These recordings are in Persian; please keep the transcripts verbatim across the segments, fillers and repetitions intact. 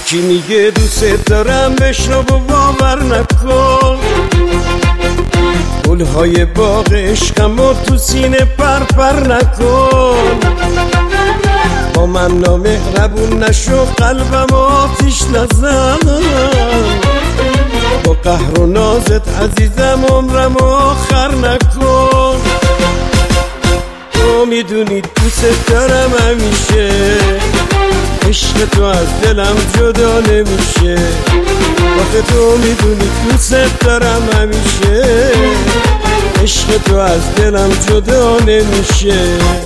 کی میگه دوست دارم بشنو و باور نکن، گلهای باغ عشقمو تو سینه پر پر نکن. با من نامهربون نشو، قلبم آتیش نزن، با قهر و نازت عزیزم عمرم آخر نکن. تو میدونی دوست دارم همیشه، عشق تو از دلم جدا نمیشه. آخه تو میدونی دوست دارم همیشه، عشق تو از دلم جدا نمیشه.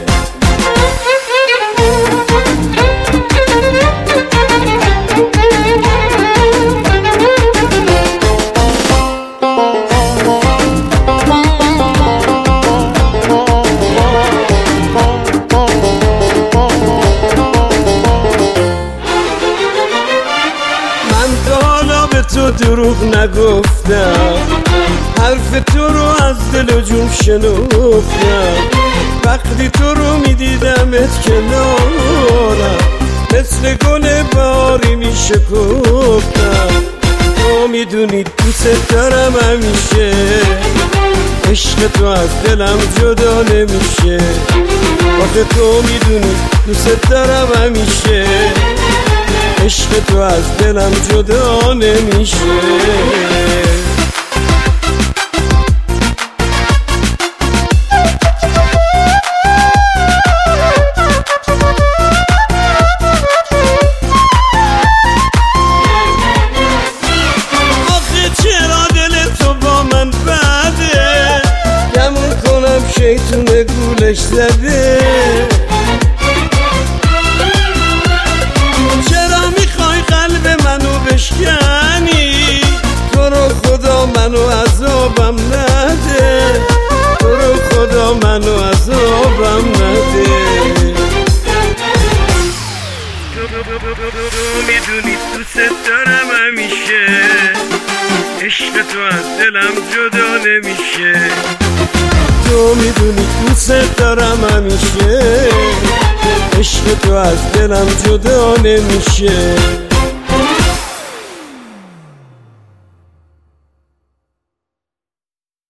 تو دروغ نگفتم، حرف تو رو از دل و جون شنفتم. وقتی تو رو میدیدمت کنارم، مثل گل باری میشکفتم. تو میدونی دوست دارم همیشه، عشق تو از دلم جدا نمیشه. آخه تو میدونی دوست دارم همیشه، عشق تو از دلم جدا نمیشه. آخه چرا دل تو با من بده، گمون کنم شیطون گولش زده. بشکنی تو رو خدا منو عذابم نده، تو رو خدا منو عذابم نده. تو میدونی دوست دارم همیشه، عشق تو از دلم جدا نمیشه. تو میدونی دوست دارم همیشه، عشق تو از دلم جدا نمیشه.